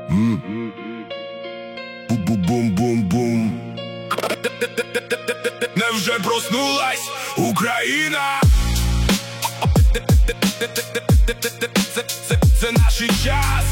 Бум-бум-бум-бум. Невже проснулась Україна? Це наш час.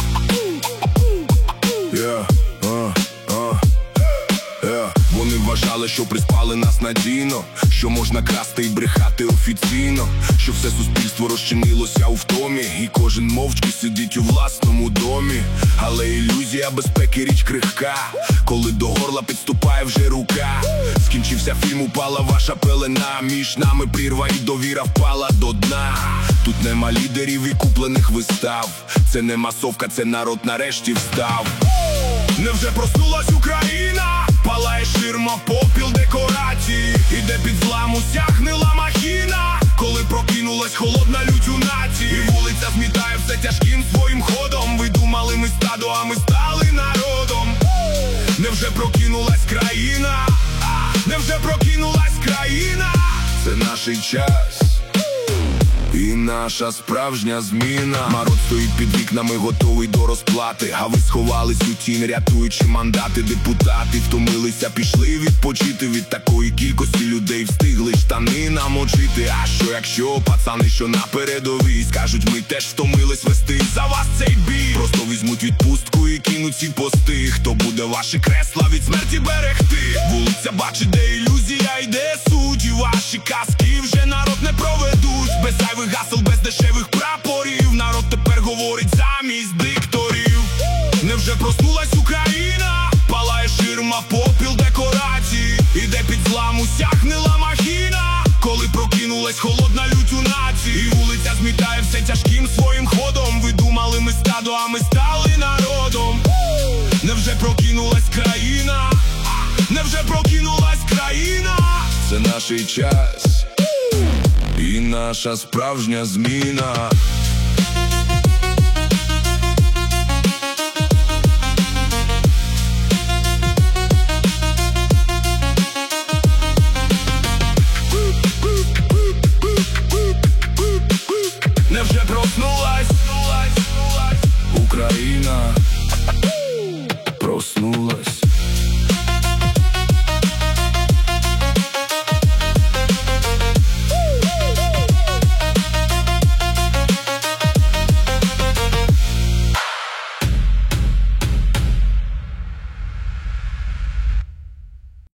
Вони вважали, що приспали нас надійно, що можна красти і брехати офіційно, що все суспільство розчинилося у втомі, і кожен мовчки сидить у власному домі. Але ілюзія безпеки річ крихка, коли до горла підступає вже рука. Скінчився фільм, упала ваша пелена, між нами прірва і довіра впала до дна. Тут нема лідерів і куплених вистав, це не масовка, це народ нарешті встав. Невже проснулась Україна? Палає ширма, попіл, декорації, іде під зламу, сягнила махіна. Коли прокинулась холодна лють у нації, і вулиця змітає все тяжким своїм ходом. Ви думали ми стадо, а ми стали народом. Невже прокинулась країна? Невже прокинулась країна? Це наш час і наша справжня зміна. Народ стоїть під вікнами, готовий до розплати, а ви сховались у тінь, рятуючи мандати. Депутати втомилися, пішли відпочити. Від такої кількості людей встигли штани намочити. А що якщо пацани, що на передовій, скажуть, ми теж втомились вести за вас цей бій. Просто візьмуть відпустку і кинуть ці пости. Хто буде ваші кресла від смерті берегти? Вулиця бачить, де ілюзія, йде суть, і ваші казки вже народ не проведуть. Без зайвих гасел, без дешевих прапорів, народ тепер говорить замість дикторів. Невже проснулась Україна? Палає ширма, попіл, декорації, іде під зламу, сягнила махіна. Коли прокинулась холодна лють у нації, і вулиця змітає все тяжким своїм ходом. Ви думали ми стадо, а ми стали народом. Невже прокинулась країна? Невже прокинулась країна? Це наш час і наша справжня зміна.